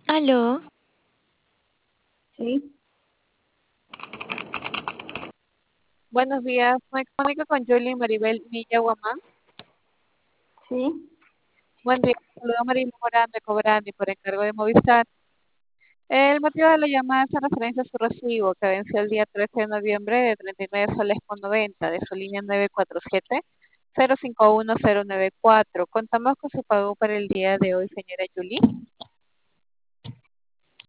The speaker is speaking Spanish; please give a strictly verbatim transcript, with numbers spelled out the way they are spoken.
Aló, Sí, Buenos días, me comunico con Julie Maribel Villa Guamán. sí, Buen día, saludo a Maribel Morán de Cobrani por encargo de Movistar. El motivo de la llamada es en referencia a su recibo que venció el día trece de noviembre de treinta y nueve soles con noventa de su línea nueve cuatro siete cero cinco uno cero nueve cuatro. Contamos con su pago para el día de hoy, señora Julie.